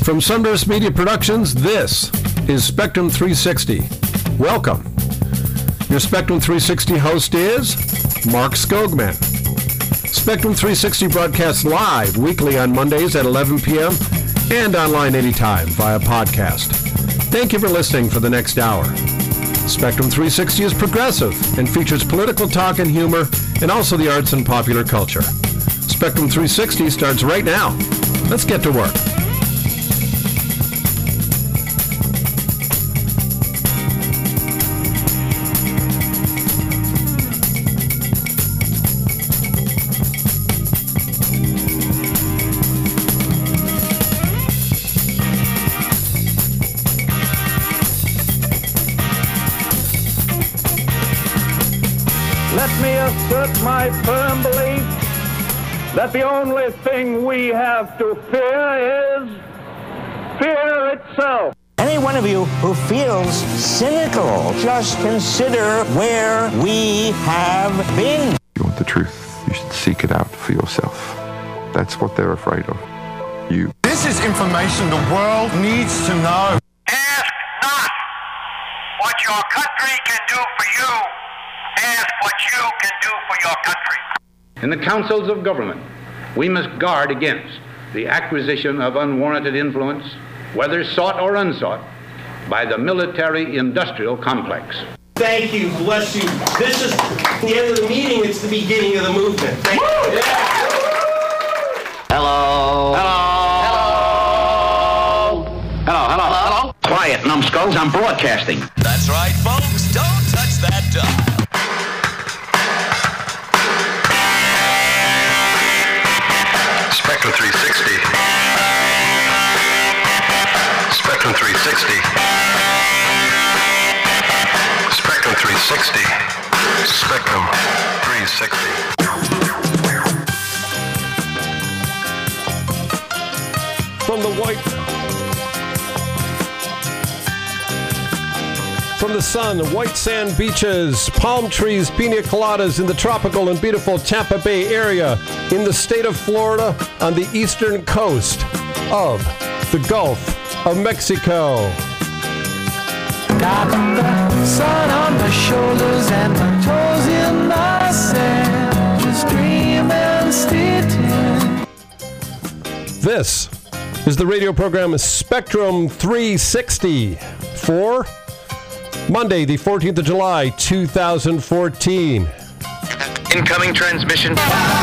From Sunburst Media Productions, this is Spectrum 360. Welcome. Your Spectrum 360 host is Mark Skogman. Spectrum 360 broadcasts live weekly on Mondays at 11 p.m. and online anytime via podcast. Thank you for listening for the next hour. Spectrum 360 is progressive and features political talk and humor and also the arts and popular culture. Spectrum 360 starts right now. Let's get to work. Let me assert my firm belief that the only thing we have to fear is fear itself. Any one of you who feels cynical, just consider where we have been. You want the truth, you should seek it out for yourself. That's what they're afraid of. You. This is information the world needs to know. Ask not what your country can do for you. Ask what you can do for your country. In the councils of government, we must guard against the acquisition of unwarranted influence, whether sought or unsought, by the military-industrial complex. Thank you, bless you. This is the end of the meeting, it's the beginning of the movement. Thank you. Yeah. Hello. Hello. Hello. Hello. Hello. Hello. Quiet, numbskulls, I'm broadcasting. That's right, folks. Don't touch that dial. Spectrum 360. Spectrum 360. Spectrum 360. Spectrum 360. From the sun, white sand beaches, palm trees, pina coladas in the tropical and beautiful Tampa Bay area in the state of Florida on the eastern coast of the Gulf of Mexico. Got the sun on my shoulders and my toes in the sand, just dreaming, stitching. This is the radio program Spectrum 360 for Monday, the 14th of July, 2014. Incoming transmission.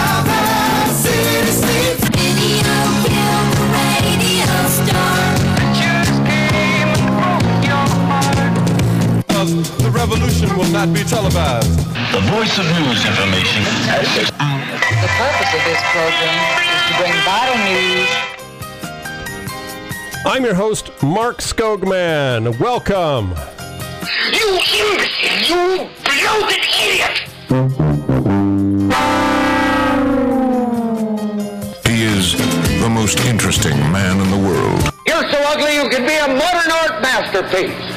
The revolution will not be televised. The voice of news information. The purpose of this program is to bring vital news. I'm your host, Mark Skogman. Welcome. You imbecile! You bloated idiot! He is the most interesting man in the world. You're so ugly you could be a modern art masterpiece.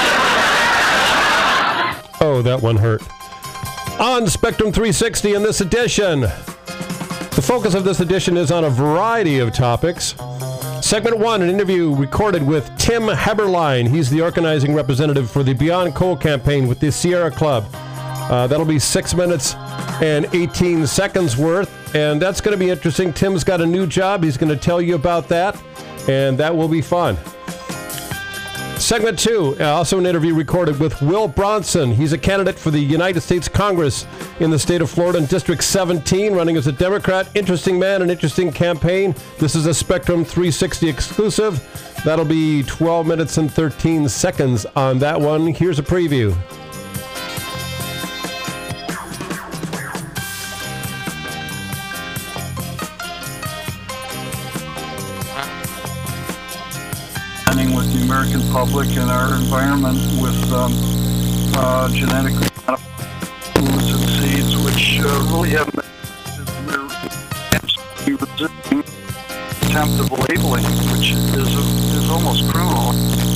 Oh, that one hurt. On Spectrum 360 in this edition, the focus of this edition is on a variety of topics. Segment 1, an interview recorded with Tim Heberlein. He's the organizing representative for the Beyond Coal campaign with the Sierra Club. That'll be 6 minutes and 18 seconds worth, and that's going to be interesting. Tim's got a new job. He's going to tell you about that, and that will be fun. Segment 2, also an interview recorded with Will Bronson. He's a candidate for the United States Congress in the state of Florida in District 17, running as a Democrat. Interesting man, an interesting campaign. This is a Spectrum 360 exclusive. That'll be 12 minutes and 13 seconds on that one. Here's a preview. With the American public and our environment with genetically modified seeds, which really have resisting attempt of labeling, which is almost criminal.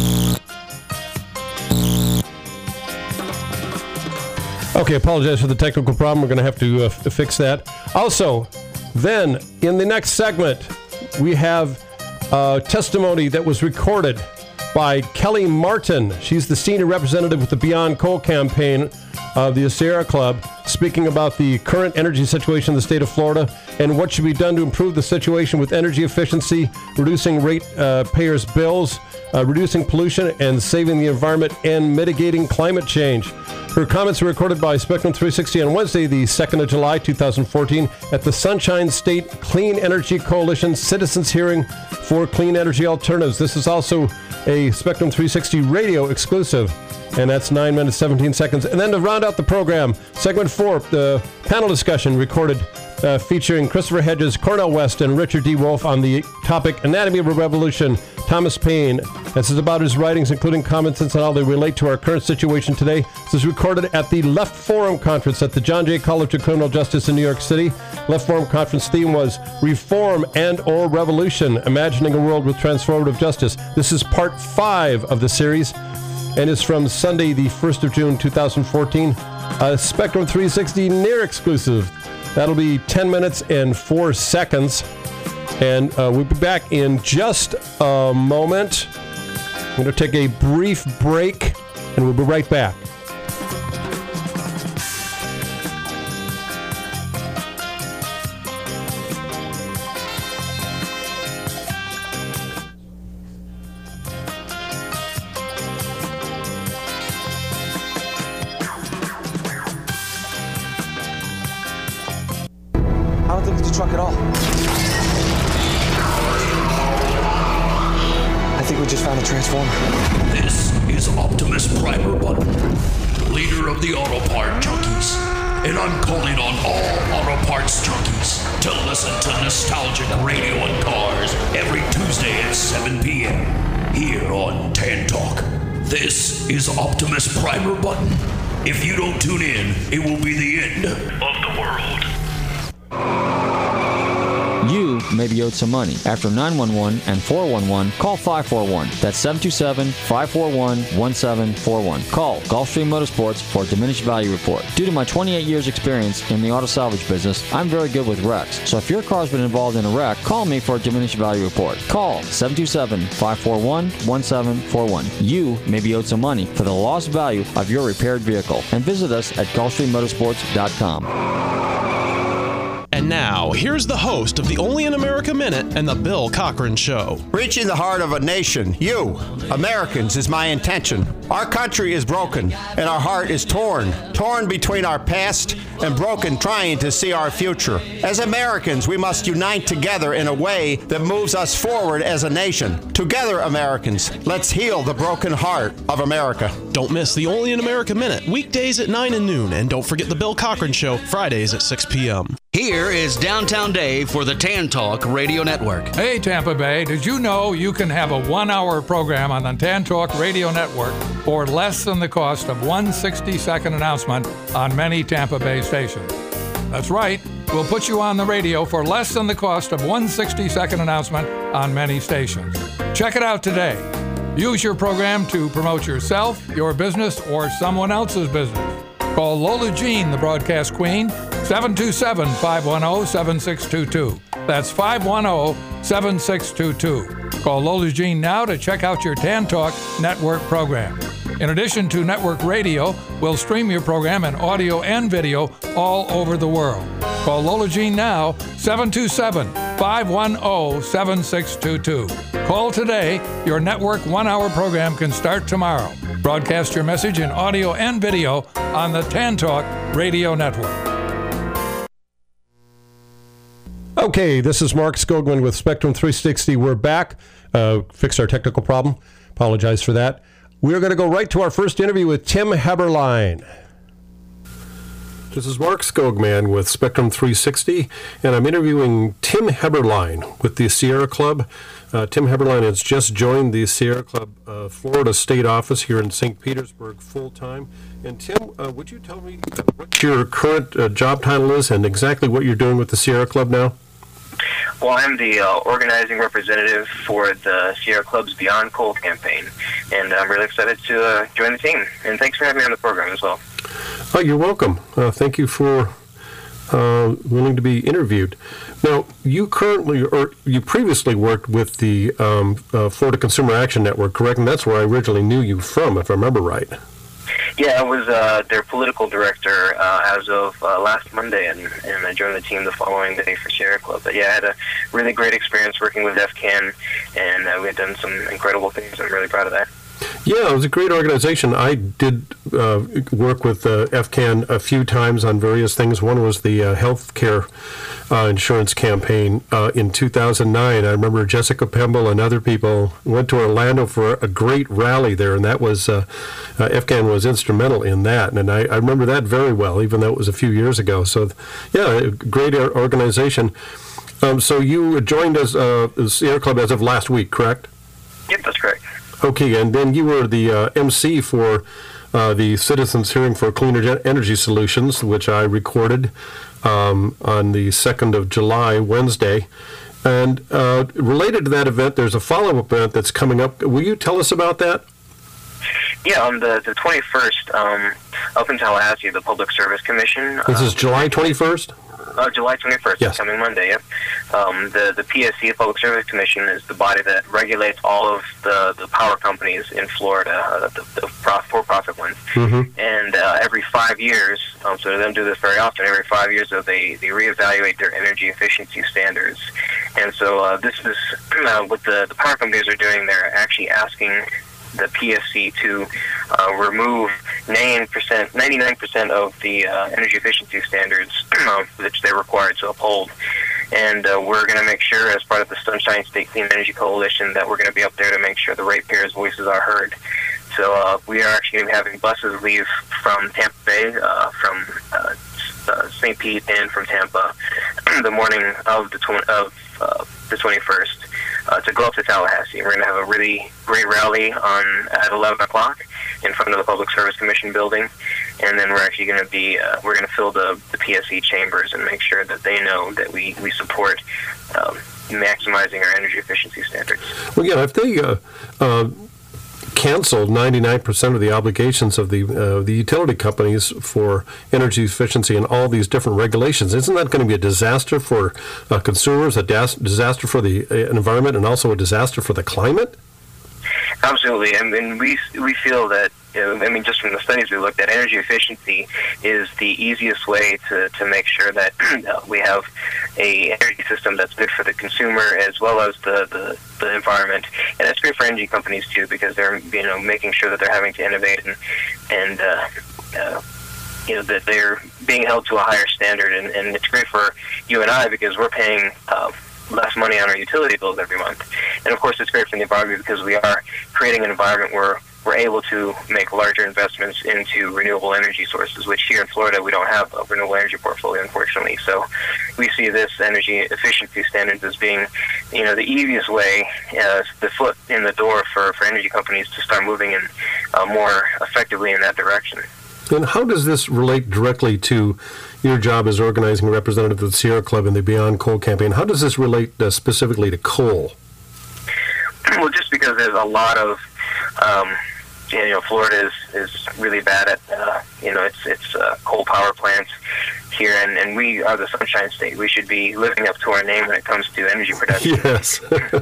Okay, apologize for the technical problem. We're going to have to fix that. Also, then, in the next segment, we have testimony that was recorded by Kelly Martin. She's the senior representative with the Beyond Coal campaign of the Sierra Club, speaking about the current energy situation in the state of Florida and what should be done to improve the situation with energy efficiency, reducing ratepayers' bills, reducing pollution, and saving the environment, and mitigating climate change. Her comments were recorded by Spectrum 360 on Wednesday, the 2nd of July, 2014, at the Sunshine State Clean Energy Coalition Citizens Hearing for Clean Energy Alternatives. This is also a Spectrum 360 radio exclusive, and that's 9 minutes, 17 seconds. And then to round out the program, segment 4, the panel discussion recorded featuring Christopher Hedges, Cornel West, and Richard D. Wolf on the topic Anatomy of a Revolution. Thomas Paine. This is about his writings, including comments on how they relate to our current situation today. This is recorded at the Left Forum Conference at the John Jay College of Criminal Justice in New York City. Left Forum Conference theme was Reform and/or Revolution, Imagining a World with Transformative Justice. This is part 5 of the series and is from Sunday, the 1st of June, 2014. Spectrum 360 near exclusive. That'll be 10 minutes and 4 seconds. And we'll be back in just a moment. I'm going to take a brief break, and we'll be right back. I don't think it's a truck at all. I think we just found the transformer. This is Optimus Primer Button, leader of the Auto Part Junkies. And I'm calling on all auto parts junkies to listen to nostalgic radio and cars every Tuesday at 7 p.m. here on Tan Talk. This is Optimus Primer Button. If you don't tune in, it will be the end of the world. You may be owed some money. After 911 and 411, call 541. That's 727-541-1741. Call Gulfstream Motorsports for a diminished value report. Due to my 28 years experience in the auto salvage business, I'm very good with wrecks. So if your car's been involved in a wreck, call me for a diminished value report. Call 727-541-1741. You may be owed some money for the lost value of your repaired vehicle. And visit us at GulfstreamMotorsports.com. And now, here's the host of the Only in America Minute and the Bill Cochran Show. Reaching the heart of a nation, you, Americans, is my intention. Our country is broken, and our heart is torn between our past and broken trying to see our future. As Americans, we must unite together in a way that moves us forward as a nation. Together, Americans, let's heal the broken heart of America. Don't miss the Only in America Minute, weekdays at 9 and noon, and don't forget the Bill Cochran Show, Fridays at 6 p.m. Here is Downtown Dave for the Tan Talk Radio Network. Hey, Tampa Bay, did you know you can have a 1-hour program on the Tan Talk Radio Network for less than the cost of one 60-second announcement on many Tampa Bay stations? That's right. We'll put you on the radio for less than the cost of one 60-second announcement on many stations. Check it out today. Use your program to promote yourself, your business, or someone else's business. Call Lola Jean, the broadcast queen, 727-510-7622. That's 510-7622. Call Lola Jean now to check out your Tan Talk Network program. In addition to network radio, we'll stream your program in audio and video all over the world. Call Lola Jean now, 727-510-7622. Call today. Your network 1-hour program can start tomorrow. Broadcast your message in audio and video on the Tan Talk Radio Network. Okay, this is Mark Skogman with Spectrum 360. We're back. Fixed our technical problem. Apologize for that. We're going to go right to our first interview with Tim Heberlein. This is Mark Skogman with Spectrum 360, and I'm interviewing Tim Heberlein with the Sierra Club. Tim Heberlein has just joined the Sierra Club Florida State Office here in St. Petersburg full-time. And Tim, would you tell me what your current job title is and exactly what you're doing with the Sierra Club now? Well, I'm the organizing representative for the Sierra Club's Beyond Coal campaign, and I'm really excited to join the team. And thanks for having me on the program as well. Oh, you're welcome. Thank you for willing to be interviewed. Now, you previously worked with the Florida Consumer Action Network, correct? And that's where I originally knew you from, if I remember right. Yeah, I was their political director as of last Monday, and I joined the team the following day for Sierra Club. But yeah, I had a really great experience working with FCAN, and we had done some incredible things. I'm really proud of that. Yeah, it was a great organization. I did work with FCAN a few times on various things. One was the health care insurance campaign in 2009. I remember Jessica Pemble and other people went to Orlando for a great rally there, and that was FCAN was instrumental in that. And I remember that very well, even though it was a few years ago. So, yeah, a great organization. So you joined us, Sierra Club as of last week, correct? Yep, that's correct. Okay, and then you were the MC for the Citizens Hearing for Cleaner Energy Solutions, which I recorded on the 2nd of July, Wednesday. And related to that event, there's a follow-up event that's coming up. Will you tell us about that? Yeah, on the 21st, up in Tallahassee, the Public Service Commission. This is July 21st? July 21st, yes. Coming Monday, yep. The PSC, the Public Service Commission, is the body that regulates all of the power companies in Florida, the for-profit ones. Mm-hmm. And every 5 years, so they don't do this very often, every 5 years they reevaluate their energy efficiency standards. And so this is what the power companies are doing. They're actually asking the PSC to remove 99% of the energy efficiency standards which they're required to uphold. And we're going to make sure, as part of the Sunshine State Clean Energy Coalition, that we're going to be up there to make sure the ratepayers' voices are heard. So we are actually going to be having buses leave from Tampa Bay, from St. Pete, and from Tampa the morning of the 21st. To go up to Tallahassee. We're going to have a really great rally at 11 o'clock in front of the Public Service Commission building, and then we're actually going to be we're going to fill the PSC chambers and make sure that they know that we support maximizing our energy efficiency standards. Well, yeah, if they canceled 99% of the obligations of the utility companies for energy efficiency and all these different regulations, isn't that going to be a disaster for consumers, a disaster for the environment, and also a disaster for the climate? Absolutely. I mean, we feel that, just from the studies we looked at, energy efficiency is the easiest way to make sure that we have a energy system that's good for the consumer as well as the environment. And it's great for energy companies, too, because they're, making sure that they're having to innovate and that they're being held to a higher standard. And it's great for you and I because we're paying less money on our utility bills every month. And of course, it's great for the environment because we are creating an environment where we're able to make larger investments into renewable energy sources, which here in Florida we don't have a renewable energy portfolio, unfortunately. So we see this energy efficiency standards as being, the easiest way, the foot in the door for energy companies to start moving in more effectively in that direction. And how does this relate directly to your job as organizing representative of the Sierra Club and the Beyond Coal campaign? How does this relate specifically to coal? Well, just because there's a lot of, Florida is really bad at, it's coal power plants here, and we are the Sunshine State. We should be living up to our name when it comes to energy production. Yes.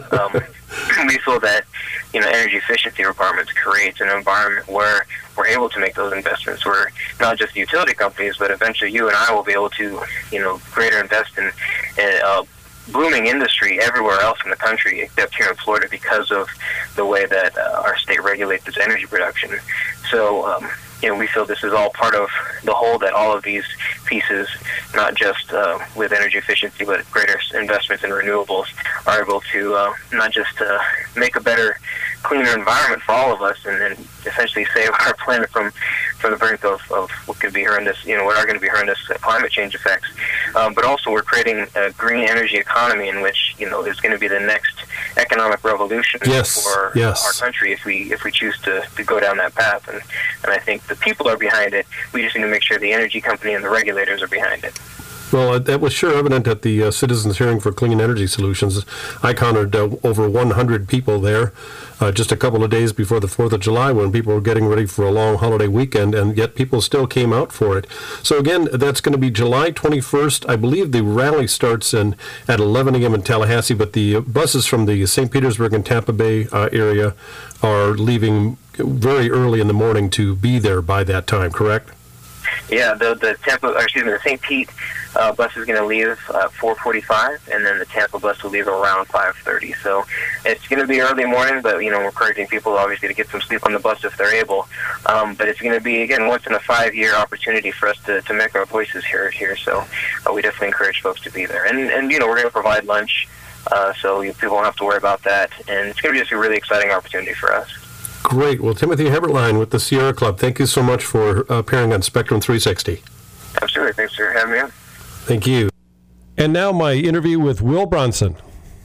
We feel that, energy efficiency requirements creates an environment where we're able to make those investments. We're not just the utility companies, but eventually you and I will be able to, greater invest in booming industry everywhere else in the country except here in Florida because of the way that our state regulates its energy production. So, we feel this is all part of the whole, that all of these pieces, not just with energy efficiency, but greater investments in renewables, are able to not just make a better, cleaner environment for all of us and essentially save our planet from the brink of what could be horrendous, what are going to be horrendous climate change effects. But also we're creating a green energy economy in which, is going to be the next economic revolution for our country if we choose to go down that path. And I think the people are behind it. We just need to make sure the energy company and the regulators are behind it. Well, that was sure evident at the Citizens Hearing for Clean Energy Solutions. I counted over 100 people there just a couple of days before the 4th of July when people were getting ready for a long holiday weekend, and yet people still came out for it. So again, that's going to be July 21st. I believe the rally starts at 11 a.m. in Tallahassee, but the buses from the St. Petersburg and Tampa Bay area are leaving very early in the morning to be there by that time, correct? Yeah, the St. Pete bus is going to leave at 4:45, and then the Tampa bus will leave around 5:30. So it's going to be early morning, but we're encouraging people obviously to get some sleep on the bus if they're able. But it's going to be, again, once in a 5-year opportunity for us to make our voices heard here. So we definitely encourage folks to be there, and we're going to provide lunch, so people won't have to worry about that. And it's going to be just a really exciting opportunity for us. Great. Well, Timothy Heberlein with the Sierra Club, thank you so much for appearing on Spectrum 360. Absolutely. Thanks for having me on. Thank you. And now my interview with Will Bronson.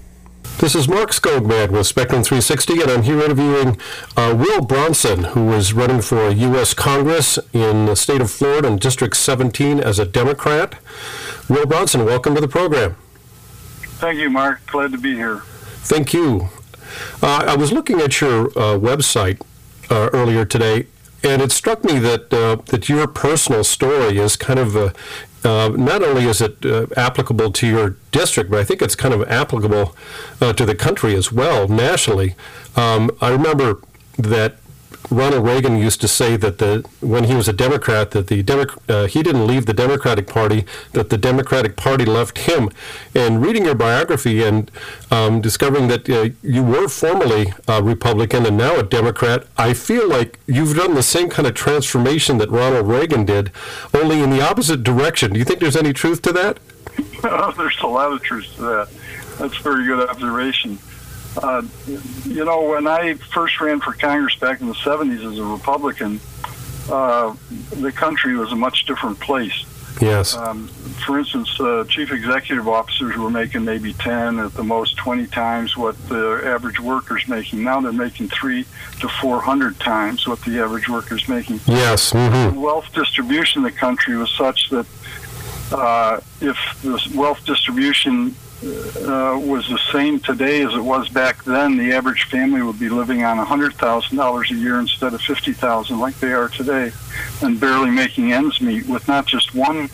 This is Mark Skogman with Spectrum 360, and I'm here interviewing Will Bronson, who is running for U.S. Congress in the state of Florida in District 17 as a Democrat. Will Bronson, welcome to the program. Thank you, Mark. Glad to be here. Thank you. I was looking at your website earlier today, and it struck me that your personal story is kind of not only is it applicable to your district, but I think it's kind of applicable to the country as well, nationally. I remember that Ronald Reagan used to say that when he was a Democrat, that he didn't leave the Democratic Party, that the Democratic Party left him. And reading your biography and discovering that you were formerly a Republican and now a Democrat, I feel like you've done the same kind of transformation that Ronald Reagan did, only in the opposite direction. Do you think there's any truth to that? There's a lot of truth to that. That's a very good observation. When I first ran for Congress back in the 70s as a Republican, the country was a much different place. Yes. For instance, chief executive officers were making maybe 10, at the most 20 times what the average worker's making. Now they're making 300 to 400 times what the average worker's making. Yes. Mm-hmm. The wealth distribution in the country was such that if the wealth distribution was the same today as it was back then, the average family would be living on $100,000 a year instead of $50,000 like they are today, and barely making ends meet with not just one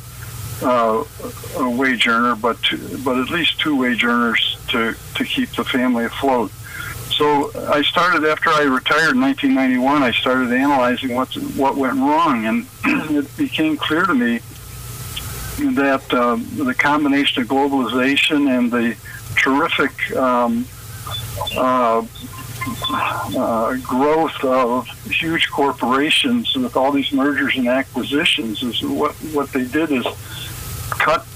wage earner, but at least two wage earners to keep the family afloat. So I started, after I retired in 1991, I started analyzing what went wrong, and it became clear to me that the combination of globalization and the terrific growth of huge corporations with all these mergers and acquisitions is what they did is cut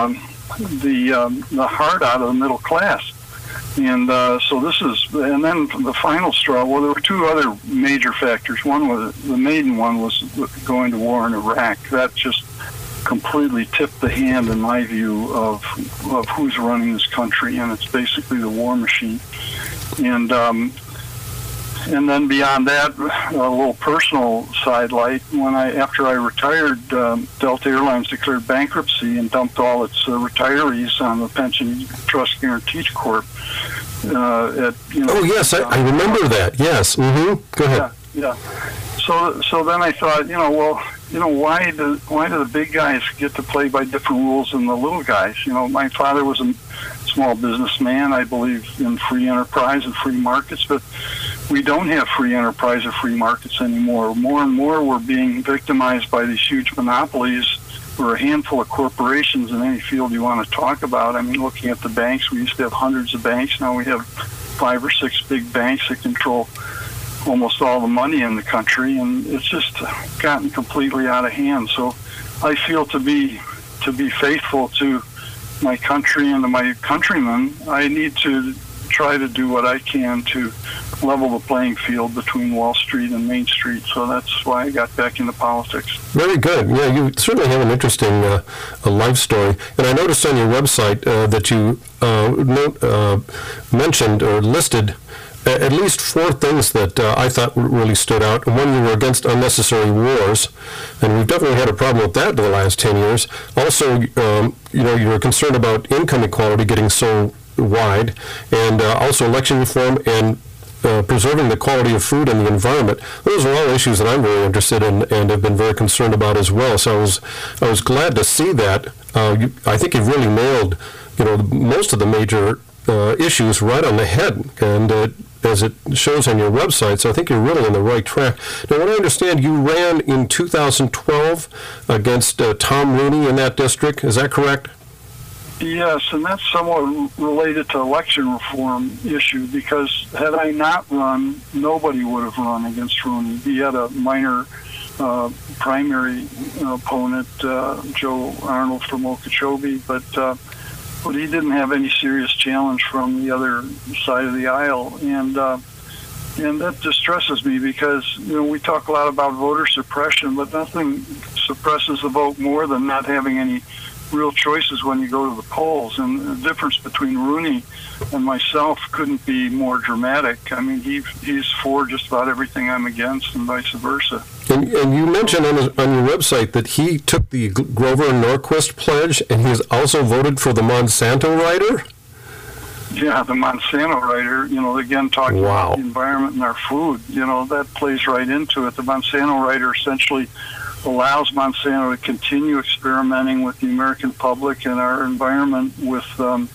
the heart out of the middle class. And so this is, and then the final straw, well, there were two other major factors. One was, the maiden one was going to war in Iraq. That just completely tipped the hand, in my view, of who's running this country, and it's basically the war machine. And then beyond that, a little personal sidelight. After I retired, Delta Airlines declared bankruptcy and dumped all its retirees on the Pension Trust Guaranty Corp. Oh yes, I remember that. Yes. Mm-hmm. Go ahead. Yeah. So then I thought, why do the big guys get to play by different rules than the little guys? My father was a small businessman. I believe in free enterprise and free markets, but we don't have free enterprise or free markets anymore. More and more we're being victimized by these huge monopolies. We're a handful of corporations in any field you want to talk about. I mean, looking at the banks, we used to have hundreds of banks. Now we have 5 or 6 big banks that control almost all the money in the country, and it's just gotten completely out of hand. So I feel to be faithful to my country and to my countrymen, I need to try to do what I can to level the playing field between Wall Street and Main Street. So that's why I got back into politics. Very good. Yeah, you certainly have an interesting life story. And I noticed on your website that you mentioned or listed at least 4 things that I thought really stood out. One, you were against unnecessary wars, and we've definitely had a problem with that in the last 10 years. Also, you were concerned about income equality getting so wide, and also election reform and preserving the quality of food and the environment. Those are all issues that I'm very interested in and have been very concerned about as well. So I was glad to see that. I think you've really nailed, most of the major issues right on the head, and as it shows on your website. So I think you're really on the right track. Now, what I understand, you ran in 2012 against Tom Rooney in that district. Is that correct? Yes, and that's somewhat related to election reform issue, because had I not run, nobody would have run against Rooney. He had a minor primary opponent, Joe Arnold from Okeechobee, but he didn't have any serious challenge from the other side of the aisle, and that distresses me, because we talk a lot about voter suppression, but nothing suppresses the vote more than not having any real choices when you go to the polls. And the difference between Rooney and myself couldn't be more dramatic. I mean, he's for just about everything I'm against, and vice versa. And you mentioned on your website that he took the Grover Norquist pledge, and he has also voted for the Monsanto rider? Yeah, the Monsanto rider, again, talking about the environment and our food, that plays right into it. The Monsanto rider essentially allows Monsanto to continue experimenting with the American public and our environment with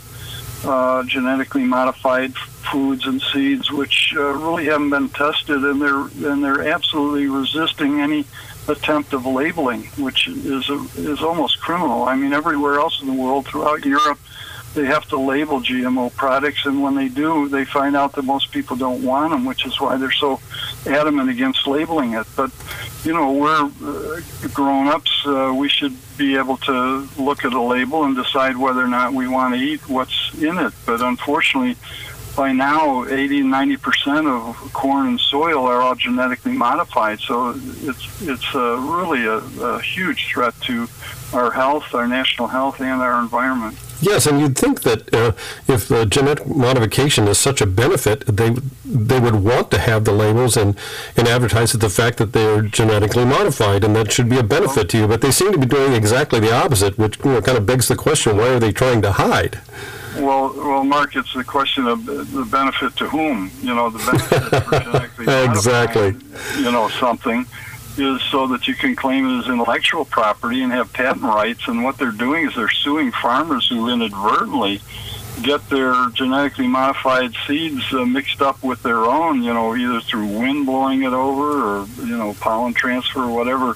genetically modified foods and seeds, which really haven't been tested, and they're absolutely resisting any attempt of labeling, which is almost criminal. I mean, everywhere else in the world, throughout Europe, they have to label GMO products, and when they do, they find out that most people don't want them, which is why they're so adamant against labeling it. But, we're grown-ups. We should be able to look at a label and decide whether or not we want to eat what's in it. But unfortunately, by now, 80 and 90% of corn and soil are all genetically modified. So it's really a huge threat to our health, our national health, and our environment. Yes, and you'd think that if genetic modification is such a benefit, they would want to have the labels and advertise the fact that they are genetically modified, and that should be a benefit to you. But they seem to be doing exactly the opposite, which kind of begs the question: why are they trying to hide? Well, Mark, it's the question of the benefit to whom. The benefit for genetically exactly. modifying, something is so that you can claim it as intellectual property and have patent rights. And what they're doing is they're suing farmers who inadvertently get their genetically modified seeds mixed up with their own, either through wind blowing it over or, pollen transfer or whatever.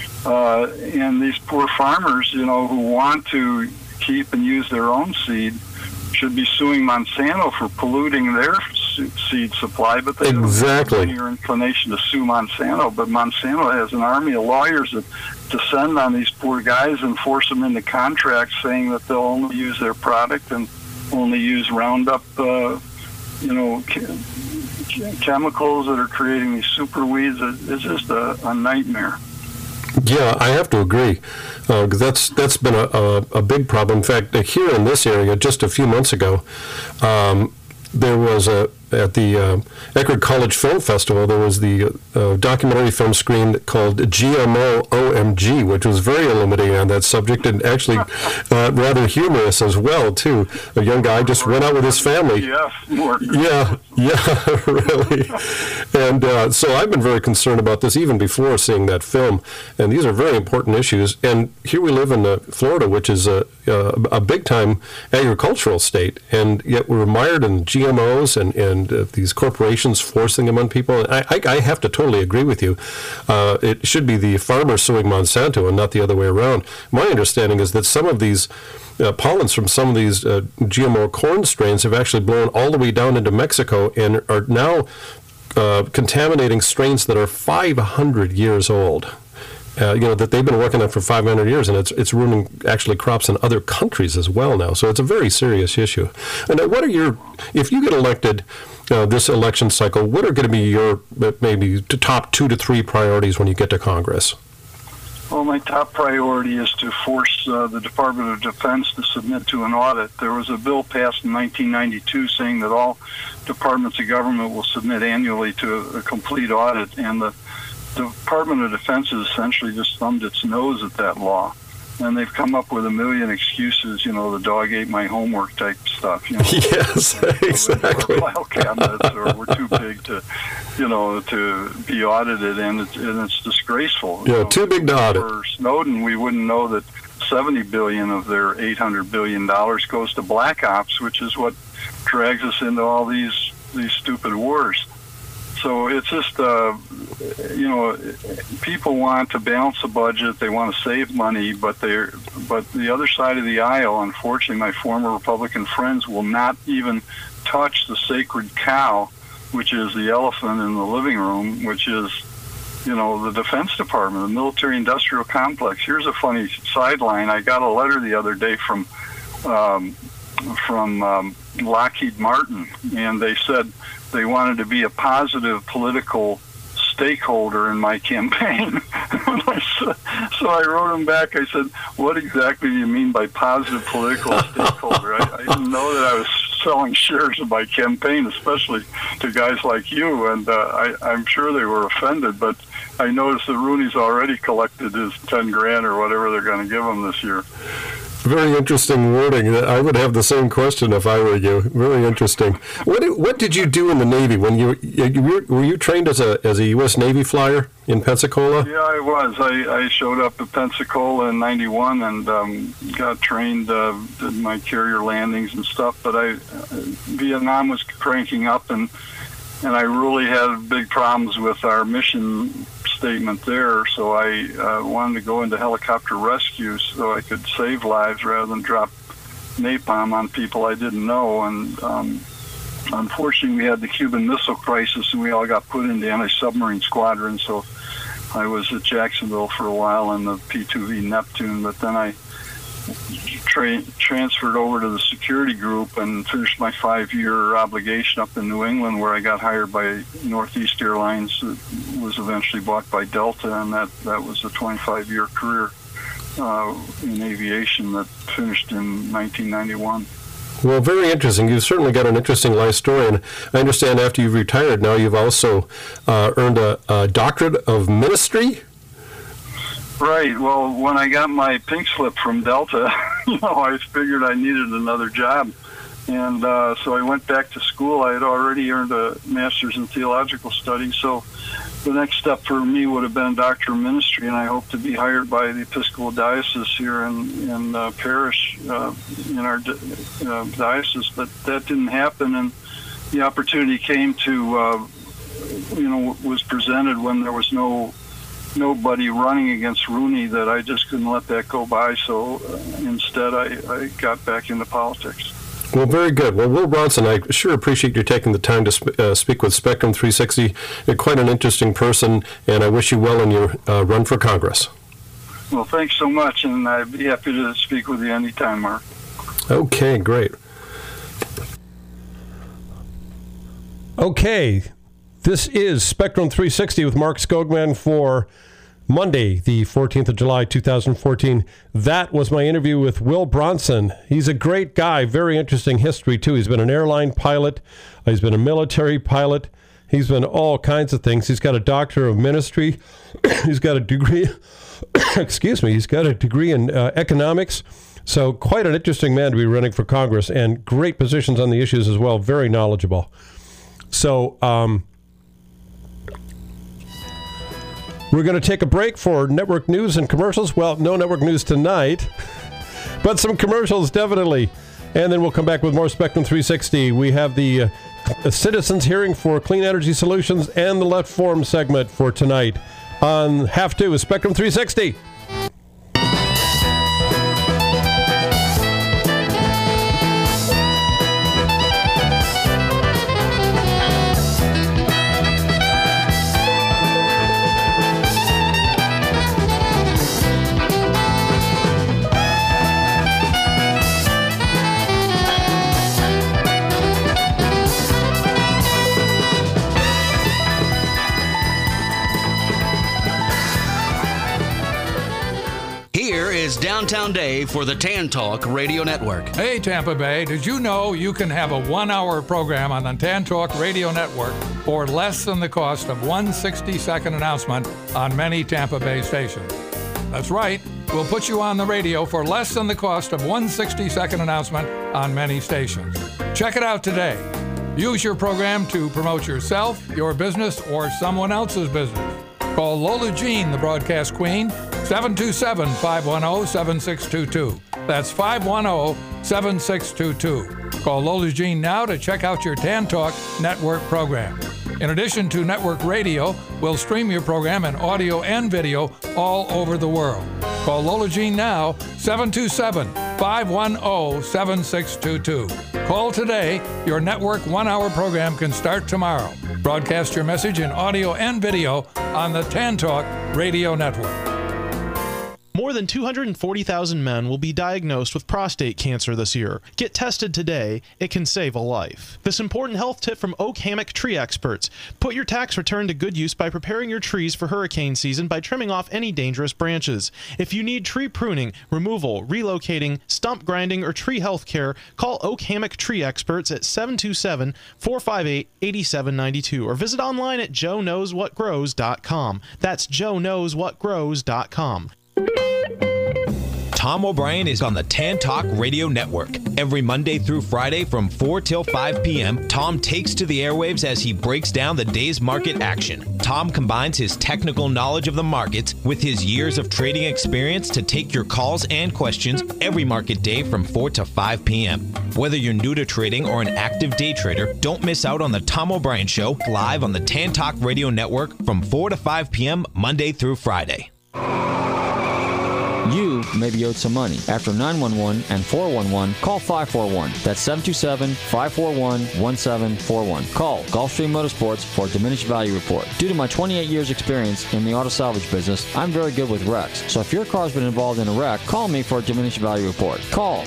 And these poor farmers, who want to keep and use their own seed should be suing Monsanto for polluting their seed supply, but they don't have any inclination to sue Monsanto. But Monsanto has an army of lawyers that descend on these poor guys and force them into contracts saying that they'll only use their product and only use Roundup, chemicals that are creating these super weeds. It's just a nightmare. Yeah, I have to agree, because that's been a big problem. In fact, here in this area, just a few months ago, there was at the Eckerd College Film Festival, there was the documentary film screened called GMO OMG, which was very illuminating on that subject, and actually rather humorous as well, too. A young guy just went out with his family. Yeah, really. And so I've been very concerned about this even before seeing that film, and these are very important issues. And here we live in Florida, which is a big-time agricultural state, and yet we're mired in GMOs and these corporations forcing them on people. I have to totally agree with you. It should be the farmer suing Monsanto and not the other way around. My understanding is that some of these pollens from some of these GMO corn strains have actually blown all the way down into Mexico and are now contaminating strains that are 500 years old. That they've been working on for 500 years, and it's ruining actually crops in other countries as well now. So it's a very serious issue. And if you get elected this election cycle, what are going to be your maybe top 2 to 3 priorities when you get to Congress? Well, my top priority is to force the Department of Defense to submit to an audit. There was a bill passed in 1992 saying that all departments of government will submit annually to a complete audit, and the Department of Defense has essentially just thumbed its nose at that law. And they've come up with a million excuses, the dog ate my homework type stuff. Yes, exactly. File cabinets, or we're too big to be audited, and it's disgraceful. Yeah, too big to audit. For Snowden, we wouldn't know that $70 billion of their $800 billion goes to black ops, which is what drags us into all these stupid wars. So it's just, people want to balance the budget. They want to save money, but the other side of the aisle, unfortunately, my former Republican friends will not even touch the sacred cow, which is the elephant in the living room, which is, the Defense Department, the military-industrial complex. Here's a funny sideline. I got a letter the other day from Lockheed Martin, and they said they wanted to be a positive political stakeholder in my campaign. So I wrote them back. I said, what exactly do you mean by positive political stakeholder? I didn't know that I was selling shares of my campaign, especially to guys like you, and I'm sure they were offended, but I noticed that Rooney's already collected his $10,000 or whatever they're going to give him this year. Very interesting wording. I would have the same question if I were you. Very interesting. What did you do in the Navy when were you trained as a U.S. Navy flyer in Pensacola? Yeah, I was. I showed up at Pensacola in '91 and got trained, did my carrier landings and stuff. But Vietnam was cranking up, and I really had big problems with our mission statement there, so I wanted to go into helicopter rescue so I could save lives rather than drop napalm on people I didn't know. And unfortunately, we had the Cuban Missile Crisis, and we all got put into anti-submarine squadron. So I was at Jacksonville for a while in the P-2V Neptune, but then I transferred over to the security group and finished my 5-year obligation up in New England, where I got hired by Northeast Airlines. It was eventually bought by Delta, and that was a 25-year career in aviation that finished in 1991. Well, very interesting. You've certainly got an interesting life story, and I understand after you've retired now you've also earned a doctorate of ministry. Right. Well, when I got my pink slip from Delta, I figured I needed another job. And so I went back to school. I had already earned a master's in theological studies. So the next step for me would have been a doctor of ministry, and I hope to be hired by the Episcopal Diocese here in Parish, in our diocese. But that didn't happen, and the opportunity came to, was presented when there was nobody running against Rooney, that I just couldn't let that go by. So instead, I got back into politics. Well, very good. Well, Will Bronson, I sure appreciate you taking the time to speak with Spectrum 360. You're quite an interesting person, and I wish you well in your run for Congress. Well, thanks so much, and I'd be happy to speak with you anytime, Mark. Okay, great. Okay, this is Spectrum 360 with Mark Skogman for Monday, the 14th of July, 2014. That was my interview with Will Bronson. He's a great guy, very interesting history, too. He's been an airline pilot. He's been a military pilot. He's been all kinds of things. He's got a doctor of ministry. He's got a degree, he's got a degree in economics. So quite an interesting man to be running for Congress, and great positions on the issues as well, very knowledgeable. So, we're going to take a break for network news and commercials. Well, no network news tonight, but some commercials definitely. And then we'll come back with more Spectrum 360. We have the citizens hearing for clean energy solutions and the Left Forum segment for tonight on Half 2 of Spectrum 360. Here is Downtown Dave for the Tan Talk Radio Network. Hey, Tampa Bay, did you know you can have a 1-hour program on the Tan Talk Radio Network for less than the cost of one 60-second announcement on many Tampa Bay stations? That's right. We'll put you on the radio for less than the cost of one 60-second announcement on many stations. Check it out today. Use your program to promote yourself, your business, or someone else's business. Call Lola Jean, the broadcast queen, 727-510-7622. That's 510-7622. Call Lola Jean now to check out your Tan Talk Network program. In addition to network radio, we'll stream your program in audio and video all over the world. Call Lola Jean now, 727-510-7622. Call today. Your network 1-hour program can start tomorrow. Broadcast your message in audio and video on the Tan Talk Radio Network. More than 240,000 men will be diagnosed with prostate cancer this year. Get tested today. It can save a life. This important health tip from Oak Hammock Tree Experts. Put your tax return to good use by preparing your trees for hurricane season by trimming off any dangerous branches. If you need tree pruning, removal, relocating, stump grinding, or tree health care, call Oak Hammock Tree Experts at 727-458-8792 or visit online at joeknowswhatgrows.com. That's joeknowswhatgrows.com. Tom O'Brien is on the Tan Talk Radio Network. Every Monday through Friday from 4 till 5 p.m., Tom takes to the airwaves as he breaks down the day's market action. Tom combines his technical knowledge of the markets with his years of trading experience to take your calls and questions every market day from 4 to 5 p.m. Whether you're new to trading or an active day trader, don't miss out on the Tom O'Brien Show live on the Tan Talk Radio Network from 4 to 5 p.m. Monday through Friday. You may be owed some money. After 911 and 411, call 541. That's 727-541-1741. Call Gulfstream Motorsports for a diminished value report. Due to my 28 years experience in the auto salvage business, I'm very good with wrecks. So if your car's been involved in a wreck, call me for a diminished value report. Call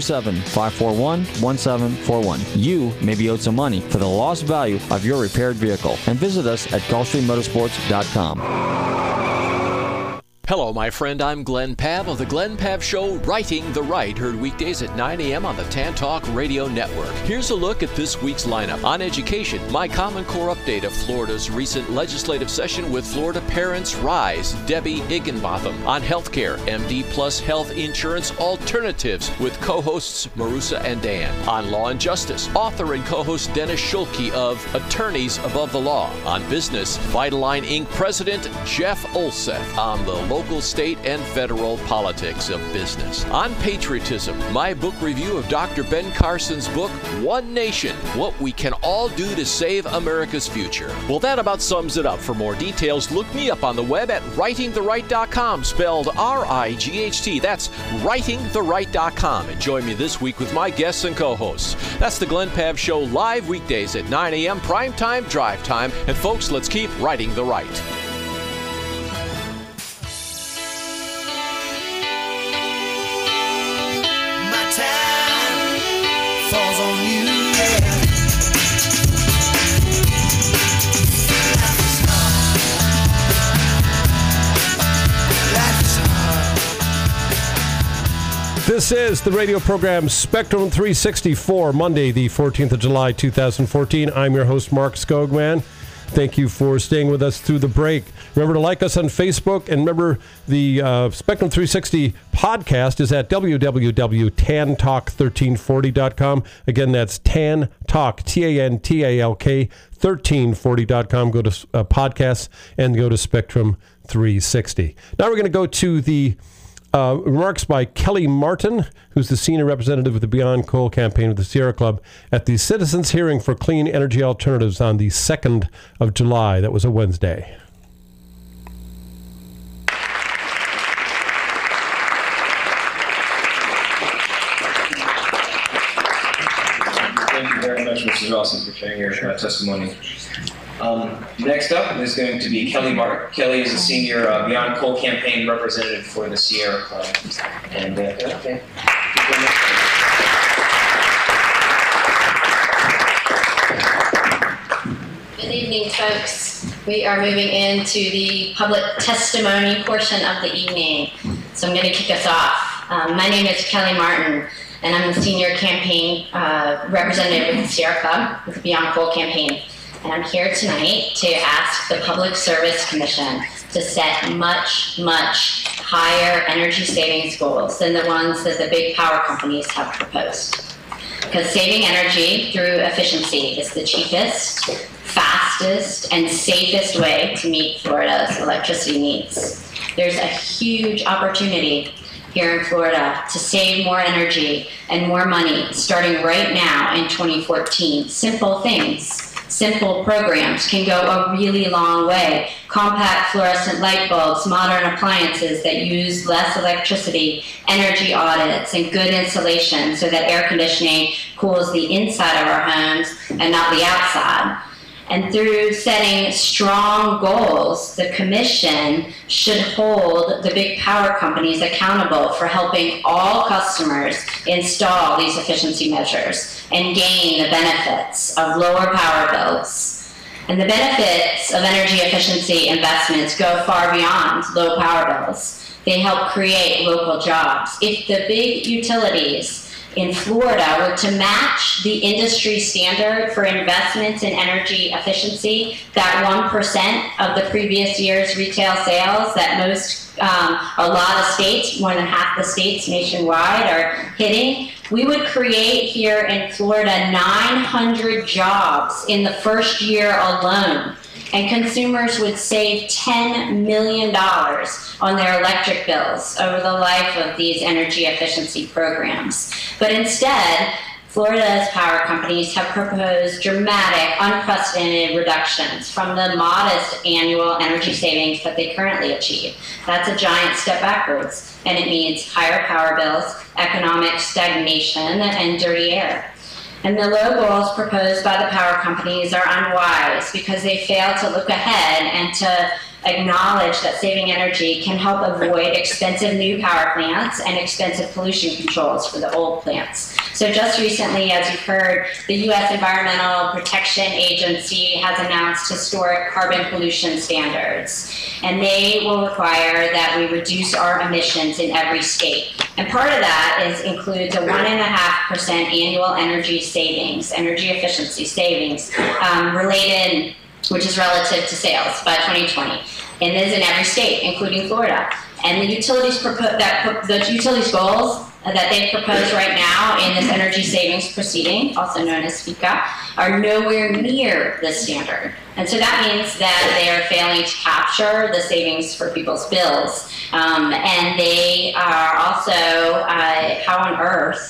727-541-1741. You may be owed some money for the lost value of your repaired vehicle. And visit us at GulfstreamMotorsports.com. Hello, my friend. I'm Glenn Pav of The Glenn Pav Show, Righting the Right, heard weekdays at 9 a.m. on the Tan Talk Radio Network. Here's a look at this week's lineup. On education, my Common Core update of Florida's recent legislative session with Florida Parents Rise, Debbie Higginbotham. On healthcare, MD Plus Health Insurance Alternatives with co-hosts Marusa and Dan. On law and justice, author and co-host Dennis Schulke of Attorneys Above the Law. On business, Vitaline Inc. President Jeff Olseth on the local, state, and federal politics of business. On patriotism, my book review of Dr. Ben Carson's book, One Nation, What We Can All Do to Save America's Future. Well, that about sums it up. For more details, look me up on the web at writingtheright.com, spelled R-I-G-H-T. That's writingtheright.com. And join me this week with my guests and co-hosts. That's the Glenn Pav Show, live weekdays at 9 a.m., prime time, drive time. And folks, let's keep writing the right. Falls on you, This is the radio program Spectrum 364, Monday, the 14th of July, 2014. I'm your host, Mark Skogman. Thank you for staying with us through the break. Remember to like us on Facebook, and remember the Spectrum 360 podcast is at www.tantalk1340.com. Again, that's Tantalk, Tantalk, 1340.com. Go to podcasts and go to Spectrum 360. Now we're going to go to the remarks by Kelly Martin, who's the senior representative of the Beyond Coal campaign of the Sierra Club, at the Citizens Hearing for Clean Energy Alternatives on the 2nd of July. That was a Wednesday. Thank you very much, Mr. Dawson, for sharing your testimony. Next up is going to be Kelly Martin. Kelly is a senior Beyond Coal campaign representative for the Sierra Club. And okay. Good evening, folks. We are moving into the public testimony portion of the evening. So I'm going to kick us off. My name is Kelly Martin, and I'm the senior campaign representative with the Sierra Club, with the Beyond Coal campaign. And I'm here tonight to ask the Public Service Commission to set much, much higher energy savings goals than the ones that the big power companies have proposed. Because saving energy through efficiency is the cheapest, fastest, and safest way to meet Florida's electricity needs. There's a huge opportunity here in Florida to save more energy and more money starting right now in 2014. Simple things, simple programs can go a really long way. Compact fluorescent light bulbs, modern appliances that use less electricity, energy audits, and good insulation so that air conditioning cools the inside of our homes and not the outside. And through setting strong goals, the Commission should hold the big power companies accountable for helping all customers install these efficiency measures and gain the benefits of lower power bills. And the benefits of energy efficiency investments go far beyond low power bills. They help create local jobs. If the big utilities in Florida were to match the industry standard for investments in energy efficiency, that 1% of the previous year's retail sales that a lot of states, more than half the states nationwide, are hitting, we would create here in Florida 900 jobs in the first year alone. And consumers would save $10 million on their electric bills over the life of these energy efficiency programs. But instead, Florida's power companies have proposed dramatic, unprecedented reductions from the modest annual energy savings that they currently achieve. That's a giant step backwards, and it means higher power bills, economic stagnation, and dirty air. And the low goals proposed by the power companies are unwise because they fail to look ahead and to acknowledge that saving energy can help avoid expensive new power plants and expensive pollution controls for the old plants. So just recently, as you've heard, the U.S. Environmental Protection Agency has announced historic carbon pollution standards. And they will require that we reduce our emissions in every state. And part of that includes a 1.5% annual energy savings, energy efficiency savings, related, which is relative to sales by 2020. And it is in every state, including Florida. And the utilities goals that they've proposed right now in this energy savings proceeding, also known as FECA, are nowhere near the standard. And so that means that they are failing to capture the savings for people's bills. And they are also, how on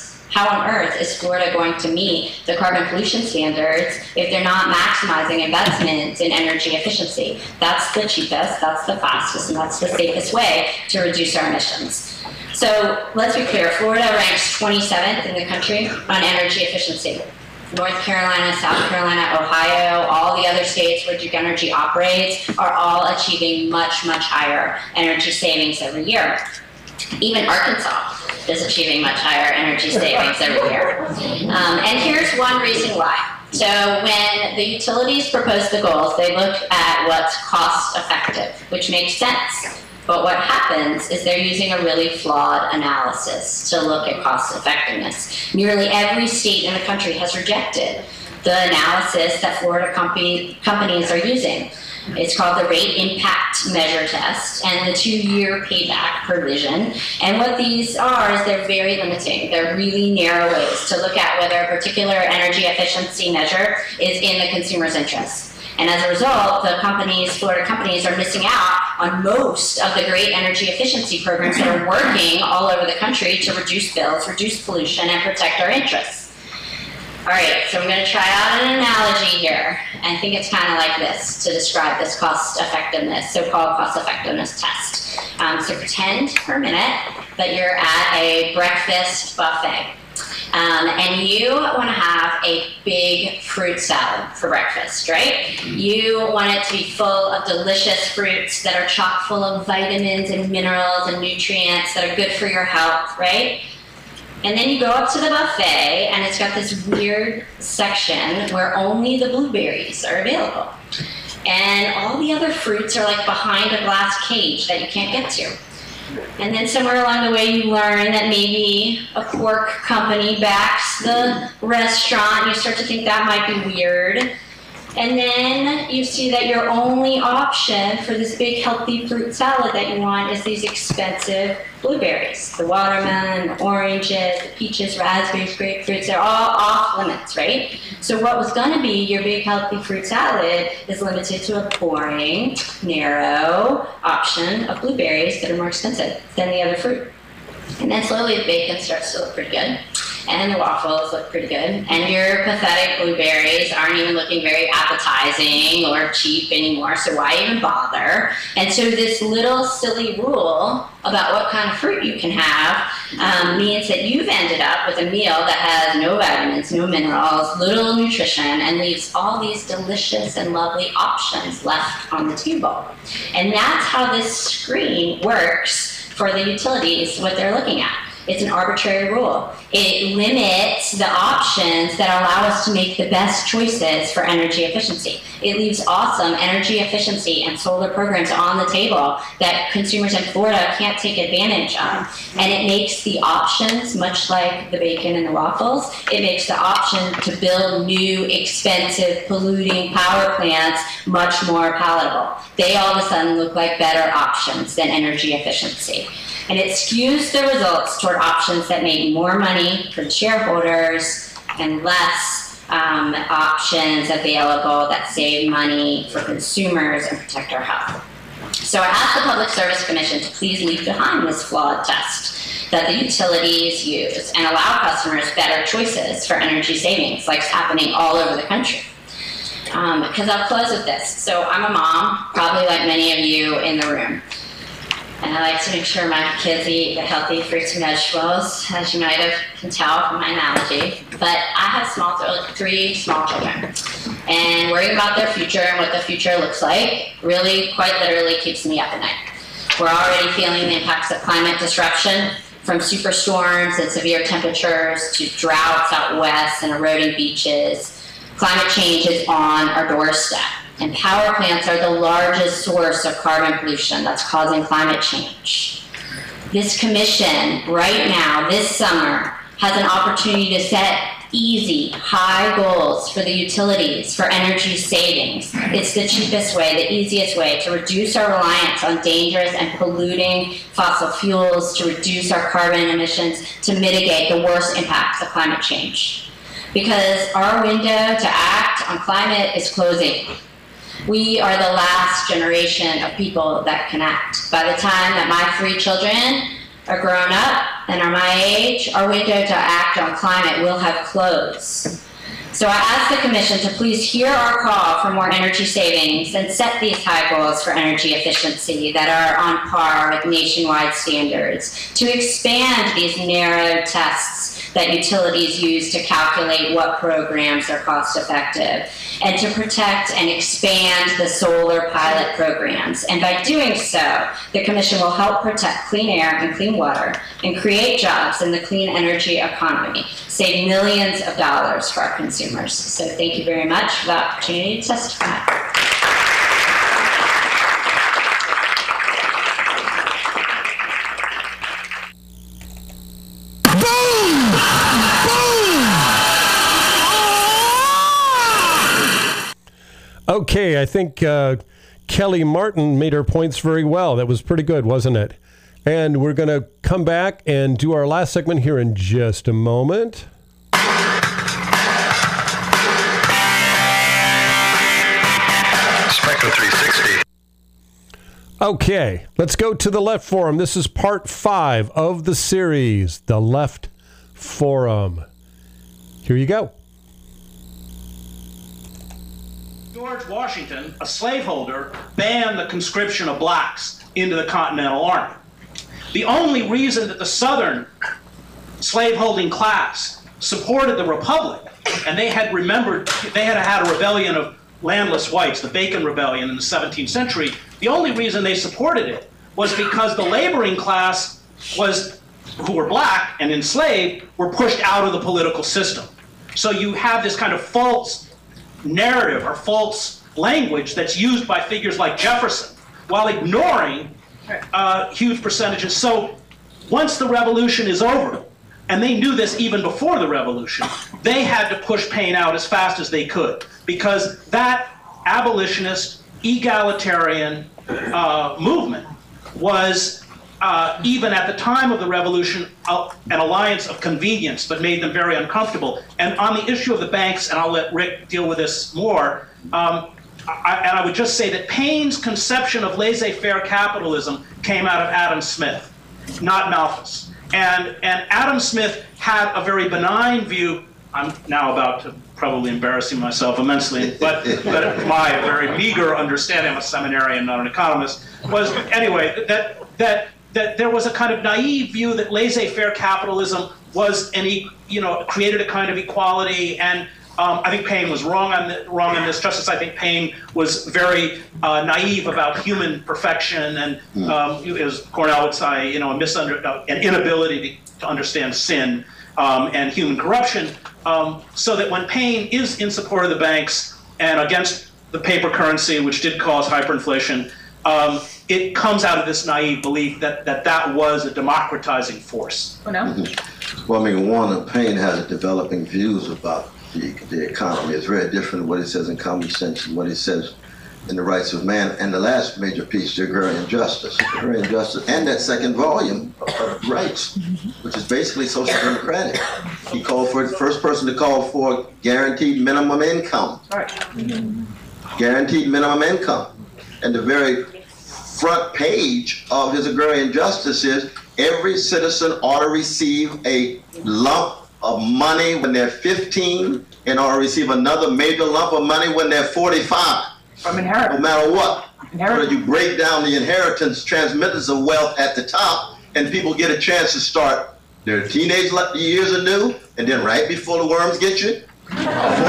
earth is Florida going to meet the carbon pollution standards if they're not maximizing investments in energy efficiency? That's the cheapest, that's the fastest, and that's the safest way to reduce our emissions. So let's be clear, Florida ranks 27th in the country on energy efficiency. North Carolina, South Carolina, Ohio, all the other states where Duke Energy operates are all achieving much, much higher energy savings every year. Even Arkansas is achieving much higher energy savings every year. And here's one reason why. So when the utilities propose the goals, they look at what's cost effective, which makes sense. But what happens is they're using a really flawed analysis to look at cost effectiveness. Nearly every state in the country has rejected the analysis that Florida companies are using. It's called the Rate Impact Measure Test and the 2-year payback provision. And what these are is they're very limiting. They're really narrow ways to look at whether a particular energy efficiency measure is in the consumer's interest. And as a result, Florida companies are missing out on most of the great energy efficiency programs that are working all over the country to reduce bills, reduce pollution, and protect our interests. All right, so I'm going to try out an analogy here. I think it's kind of like this to describe this cost effectiveness, so-called cost effectiveness test. So pretend for a minute that you're at a breakfast buffet. And you want to have a big fruit salad for breakfast, right? You want it to be full of delicious fruits that are chock full of vitamins and minerals and nutrients that are good for your health, right? And then you go up to the buffet, and it's got this weird section where only the blueberries are available. And all the other fruits are like behind a glass cage that you can't get to. And then somewhere along the way you learn that maybe a pork company backs the restaurant. You start to think that might be weird. And then you see that your only option for this big healthy fruit salad that you want is these expensive blueberries. The watermelon, the oranges, the peaches, raspberries, grapefruits, they're all off limits, right? So what was going to be your big healthy fruit salad is limited to a boring, narrow option of blueberries that are more expensive than the other fruit. And then slowly the bacon starts to look pretty good. And the waffles look pretty good. And your pathetic blueberries aren't even looking very appetizing or cheap anymore, so why even bother? And so this little silly rule about what kind of fruit you can have means that you've ended up with a meal that has no vitamins, no minerals, little nutrition, and leaves all these delicious and lovely options left on the table. And that's how this screen works for the utilities, what they're looking at. It's an arbitrary rule. It limits the options that allow us to make the best choices for energy efficiency. It leaves awesome energy efficiency and solar programs on the table that consumers in Florida can't take advantage of. And it makes the options, much like the bacon and the waffles, it makes the option to build new, expensive, polluting power plants much more palatable. They all of a sudden look like better options than energy efficiency. And it skews the results toward options that make more money for the shareholders and less options available that save money for consumers and protect our health. So I asked the Public Service Commission to please leave behind this flawed test that the utilities use and allow customers better choices for energy savings, like it's happening all over the country. Because I'll close with this. So I'm a mom, probably like many of you in the room. And I like to make sure my kids eat the healthy fruits and vegetables, as you might can tell from my analogy. But I have 3 small children. And worrying about their future and what the future looks like really, quite literally, keeps me up at night. We're already feeling the impacts of climate disruption, from superstorms and severe temperatures to droughts out west and eroding beaches. Climate change is on our doorstep. And power plants are the largest source of carbon pollution that's causing climate change. This commission, right now, this summer, has an opportunity to set easy, high goals for the utilities for energy savings. It's the cheapest way, the easiest way to reduce our reliance on dangerous and polluting fossil fuels, to reduce our carbon emissions, to mitigate the worst impacts of climate change. Because our window to act on climate is closing. We are the last generation of people that can act. By the time that my 3 children are grown up and are my age, our window to act on climate will have closed. So I ask the Commission to please hear our call for more energy savings and set these high goals for energy efficiency that are on par with nationwide standards, to expand these narrow tests that utilities use to calculate what programs are cost effective, and to protect and expand the solar pilot programs. And by doing so, the Commission will help protect clean air and clean water and create jobs in the clean energy economy, save millions of dollars for our consumers. So thank you very much for the opportunity to testify. Okay, I think Kelly Martin made her points very well. That was pretty good, wasn't it? And we're going to come back and do our last segment here in just a moment. Spectrum 360. Okay, let's go to the Left Forum. This is part 5 of the series, The Left Forum. Here you go. George Washington, a slaveholder, banned the conscription of blacks into the Continental Army. The only reason that the Southern slaveholding class supported the Republic, and they had had a rebellion of landless whites, the Bacon Rebellion in the 17th century, the only reason they supported it was because the laboring class who were black and enslaved, were pushed out of the political system. So you have this kind of false narrative or false language that's used by figures like Jefferson, while ignoring huge percentages. So once the revolution is over, and they knew this even before the revolution, they had to push Paine out as fast as they could, because that abolitionist, egalitarian movement was, even at the time of the revolution, an alliance of convenience, but made them very uncomfortable. And on the issue of the banks, and I'll let Rick deal with this more, I would just say that Paine's conception of laissez-faire capitalism came out of Adam Smith, not Malthus. And Adam Smith had a very benign view. I'm now about to probably embarrassing myself immensely, but my very meager understanding, I'm a seminarian, not an economist, was anyway that there was a kind of naive view that laissez-faire capitalism was created a kind of equality, and I think Paine was wrong on this. Just as I think Paine was very naive about human perfection, and as Cornell would say, an inability to understand sin and human corruption. So that when Paine is in support of the banks and against the paper currency, which did cause hyperinflation, it comes out of this naive belief that was a democratizing force. Cornell? Well, I mean, one, Paine has developing views about the economy. It's very different than what he says in Common Sense and what he says in The Rights of Man. And the last major piece, the Agrarian Justice. Agrarian Justice, and that second volume of Rights, which is basically social democratic. He called for the first person to call for guaranteed minimum income. Right. Guaranteed minimum income. And the very front page of his Agrarian Justice is every citizen ought to receive a lump of money when they're 15 and ought to receive another major lump of money when they're 45. From inheritance. No matter what. Whether you break down the inheritance, transmittance of wealth at the top, and people get a chance to start their teenage years anew, and then right before the worms get you, 45,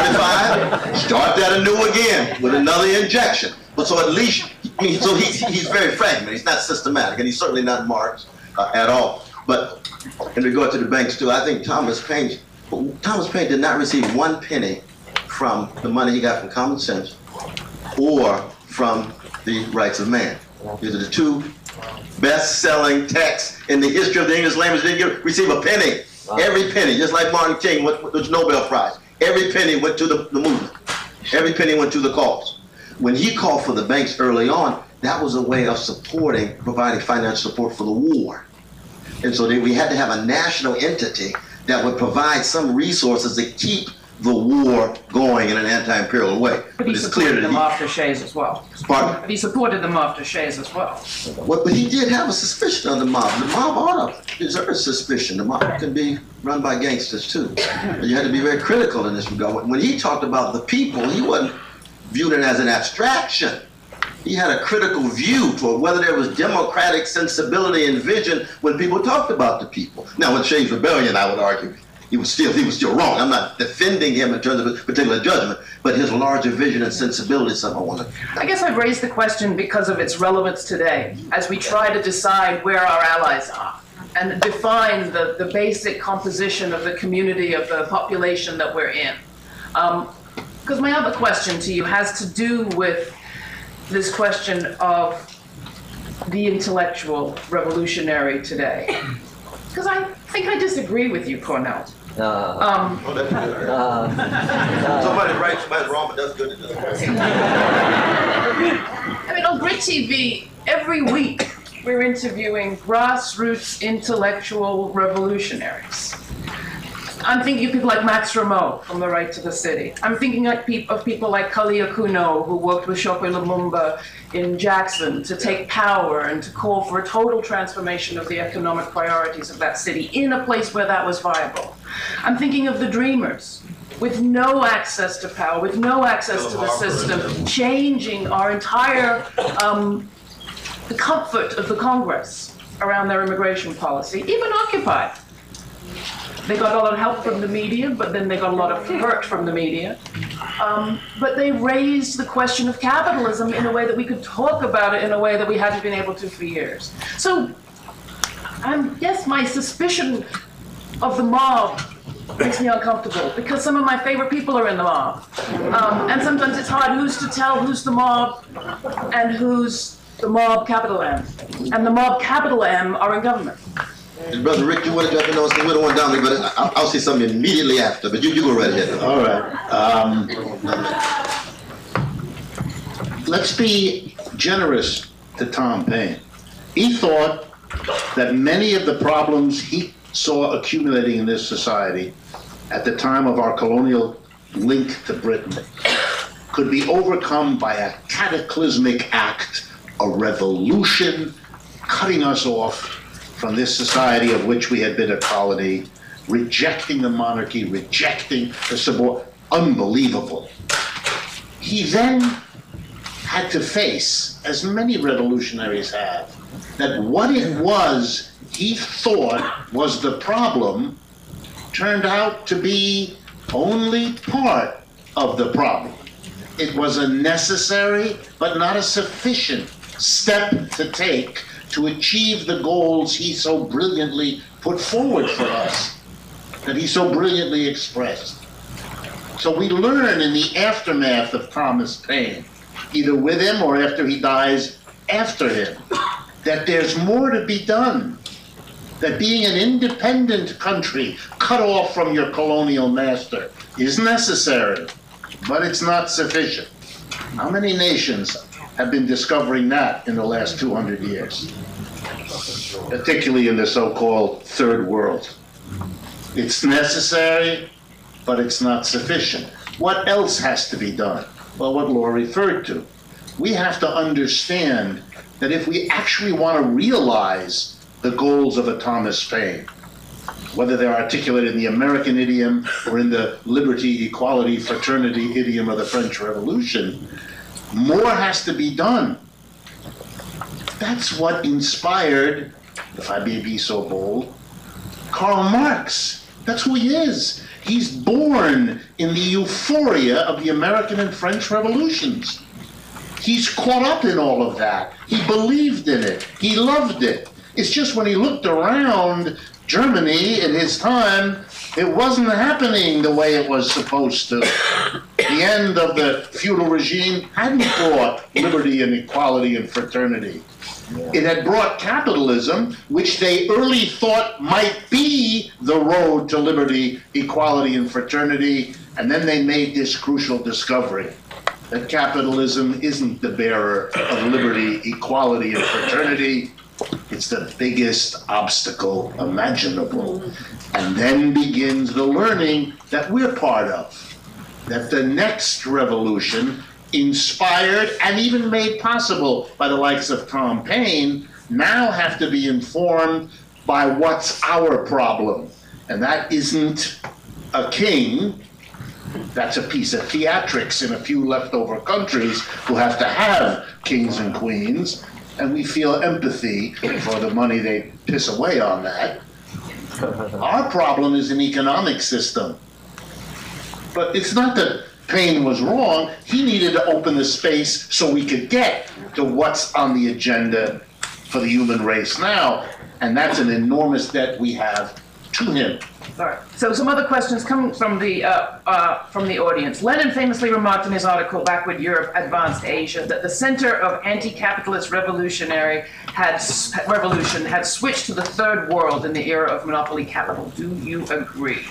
start that anew again with another injection. But so at least, so he's very fragmented. He's not systematic, and he's certainly not Marx at all. But in regard to the banks too, I think Thomas Paine did not receive 1 penny from the money he got from Common Sense or from the Rights of Man. These are the two best-selling texts in the history of the English language. They didn't receive a penny. Wow. Every penny, just like Martin King with the Nobel Prize. Every penny went to the movement. Every penny went to the cause. When he called for the banks early on, that was a way of providing financial support for the war. And so we had to have a national entity that would provide some resources to keep the war going in an anti-imperial way. But he supported them after Shays as well. Pardon? But he supported them after Shays as well. Well, but he did have a suspicion of the mob. The mob ought to deserve suspicion. The mob can be run by gangsters too. You had to be very critical in this regard. When he talked about the people, he wasn't viewed it as an abstraction. He had a critical view toward whether there was democratic sensibility and vision when people talked about the people. Now, with Shays' Rebellion, I would argue he was still wrong. I'm not defending him in terms of a particular judgment, but his larger vision and sensibility is something I want to. I guess I've raised the question because of its relevance today, as we try to decide where our allies are and define the basic composition of the community, of the population that we're in. Because my other question to you has to do with this question of the intellectual revolutionary today. Because I think I disagree with you, Cornell. Somebody right, somebody's wrong, but that's good enough. I mean, on Grit TV, every week we're interviewing grassroots intellectual revolutionaries. I'm thinking of people like Max Rameau from The Right to the City. I'm thinking of people like Kali Akuno, who worked with Chokwe Lumumba in Jackson to take power and to call for a total transformation of the economic priorities of that city in a place where that was viable. I'm thinking of the Dreamers, with no access to power, with no access to the system, changing our entire, the comfort of the Congress around their immigration policy, even Occupy. They got a lot of help from the media, but then they got a lot of hurt from the media. But they raised the question of capitalism in a way that we could talk about it in a way that we hadn't been able to for years. So, yes, my suspicion of the mob makes me uncomfortable because some of my favorite people are in the mob. And sometimes it's hard who's to tell who's the mob and who's The mob, capital M. And the mob, capital M, are in government. Brother Rick, you want to jump in on some? We don't want down there, but I'll say something immediately after. But you go right ahead. All right. Let's be generous to Tom Paine. He thought that many of the problems he saw accumulating in this society at the time of our colonial link to Britain could be overcome by a cataclysmic act, a revolution, cutting us off from this society of which we had been a colony, rejecting the monarchy, rejecting the subordinate. Unbelievable. He then had to face, as many revolutionaries have, that what it was he thought was the problem turned out to be only part of the problem. It was a necessary but not a sufficient step to take to achieve the goals he so brilliantly put forward for us, that he so brilliantly expressed. So we learn in the aftermath of Thomas Paine, either with him or after he dies after him, that there's more to be done. That being an independent country cut off from your colonial master is necessary, but it's not sufficient. How many nations have been discovering that in the last 200 years? Particularly in the so-called third world. It's necessary, but it's not sufficient. What else has to be done? Well, what Laura referred to. We have to understand that if we actually want to realize the goals of a Thomas Paine, whether they're articulated in the American idiom or in the liberty, equality, fraternity idiom of the French Revolution, more has to be done. That's what inspired, if I may be so bold, Karl Marx. That's who he is. He's born in the euphoria of the American and French revolutions. He's caught up in all of that. He believed in it. He loved it. It's just when he looked around Germany in his time, it wasn't happening the way it was supposed to. The end of the feudal regime hadn't brought liberty and equality and fraternity. It had brought capitalism, which they early thought might be the road to liberty, equality, and fraternity, and then they made this crucial discovery that capitalism isn't the bearer of liberty, equality, and fraternity. It's the biggest obstacle imaginable. And then begins the learning that we're part of, that the next revolution, inspired and even made possible by the likes of Tom Paine, now have to be informed by what's our problem. And that isn't a king. That's a piece of theatrics in a few leftover countries who have to have kings and queens. And we feel empathy for the money they piss away on that. Our problem is an economic system. But it's not that Paine was wrong. He needed to open the space so we could get to what's on the agenda for the human race now. And that's an enormous debt we have to him. All right. So some other questions coming from the audience. Lenin famously remarked in his article, Backward Europe, Advanced Asia, that the center of anti-capitalist revolution had switched to the third world in the era of monopoly capital. Do you agree?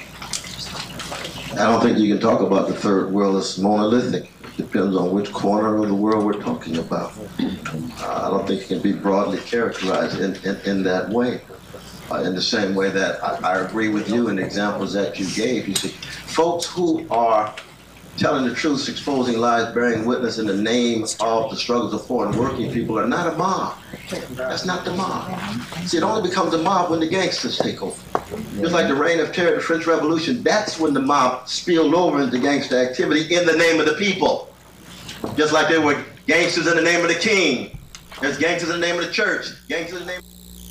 I don't think you can talk about the third world as monolithic. It depends on which corner of the world we're talking about. I don't think it can be broadly characterized in that way. In the same way that I agree with you in the examples that you gave. You see, folks who are telling the truth, exposing lies, bearing witness in the name of the struggles of foreign working people are not a mob. That's not the mob. See, it only becomes a mob when the gangsters take over. Just like the reign of terror, the French Revolution, that's when the mob spilled over into gangster activity in the name of the people. Just like there were gangsters in the name of the king. There's gangsters in the name of the church. Gangsters in the name.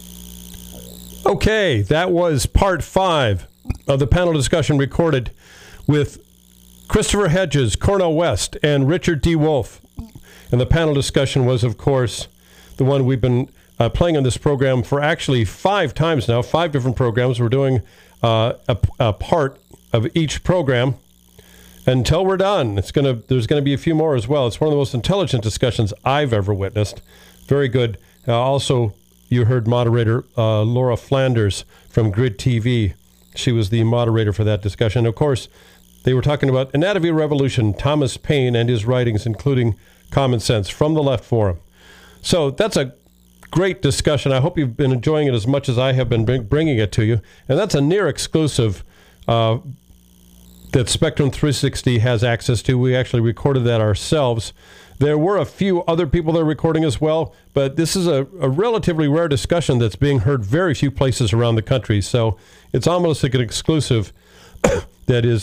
Okay, that was part 5 of the panel discussion recorded with Christopher Hedges, Cornel West, and Richard D. Wolff. And the panel discussion was, of course, the one we've been playing on this program for actually 5 times now, 5 different programs. We're doing a part of each program until we're done. There's going to be a few more as well. It's one of the most intelligent discussions I've ever witnessed. Very good. Also, you heard moderator Laura Flanders from Grid TV. She was the moderator for that discussion. Of course, they were talking about Anatomy of Revolution, Thomas Paine and his writings, including Common Sense, from the Left Forum. So that's a great discussion. I hope you've been enjoying it as much as I have been bringing it to you. And that's a near exclusive that Spectrum 360 has access to. We actually recorded that ourselves. There were a few other people that are recording as well, but this is a relatively rare discussion that's being heard very few places around the country. So it's almost like an exclusive that is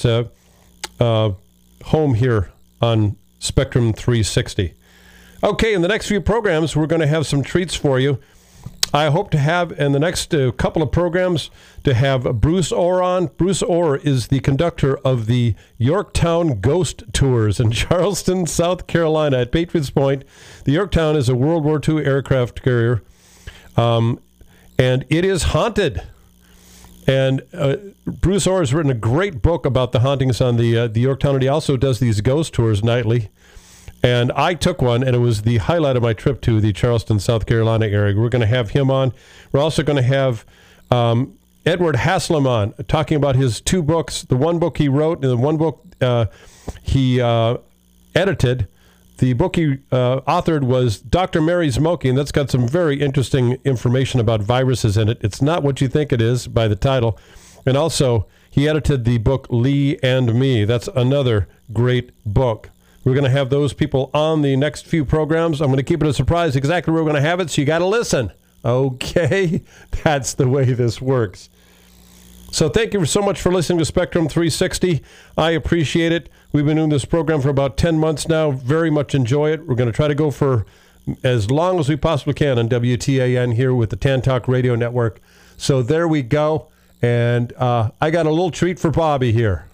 home here on Spectrum 360. Okay, in the next few programs, we're going to have some treats for you. I hope to have, in the next couple of programs, to have Bruce Orr on. Bruce Orr is the conductor of the Yorktown Ghost Tours in Charleston, South Carolina at Patriots Point. The Yorktown is a World War II aircraft carrier, and it is haunted. And Bruce Orr has written a great book about the hauntings on the Yorktown, and he also does these ghost tours nightly. And I took one, and it was the highlight of my trip to the Charleston, South Carolina area. We're going to have him on. We're also going to have Edward Haslam on, talking about his two books, the one book he wrote and the one book he edited. The book he authored was Dr. Mary's Smoking, and that's got some very interesting information about viruses in it. It's not what you think it is by the title. And also, he edited the book Lee and Me. That's another great book. We're going to have those people on the next few programs. I'm going to keep it a surprise exactly where we're going to have it, so you got to listen. Okay? That's the way this works. So thank you so much for listening to Spectrum 360. I appreciate it. We've been doing this program for about 10 months now. Very much enjoy it. We're going to try to go for as long as we possibly can on WTAN here with the Tan Talk Radio Network. So there we go. And I got a little treat for Bobby here.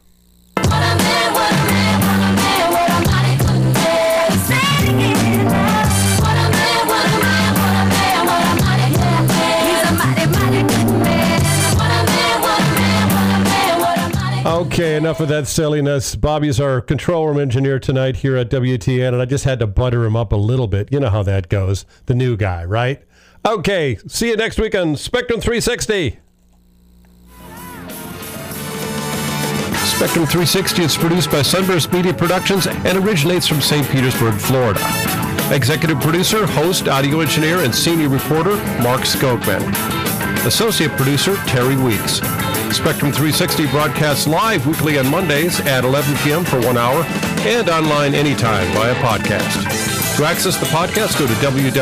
Okay, enough of that silliness. Bobby's our control room engineer tonight here at WTN, and I just had to butter him up a little bit. You know how that goes. The new guy, right? Okay, see you next week on Spectrum 360. Spectrum 360 is produced by Sunburst Media Productions and originates from St. Petersburg, Florida. Executive producer, host, audio engineer, and senior reporter, Mark Skogman. Associate producer, Terry Weeks. Spectrum 360 broadcasts live weekly on Mondays at 11 p.m. for 1 hour and online anytime via podcast. To access the podcast, go to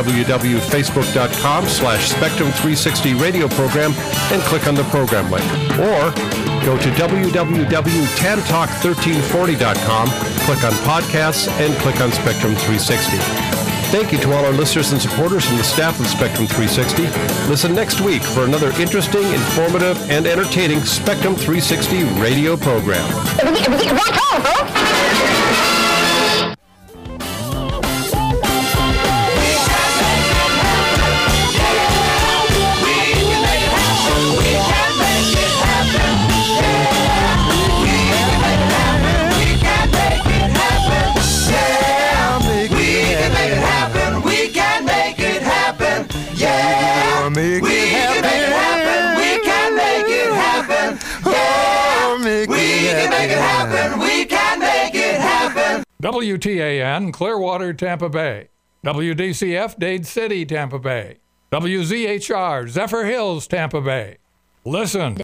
www.facebook.com/Spectrum360 radio program and click on the program link. Or go to www.tantalk1340.com, click on podcasts, and click on Spectrum 360. Thank you to all our listeners and supporters from the staff of Spectrum 360. Listen next week for another interesting, informative, and entertaining Spectrum 360 radio program. WTAN, Clearwater, Tampa Bay. WDCF, Dade City, Tampa Bay. WZHR, Zephyr Hills, Tampa Bay. Listen.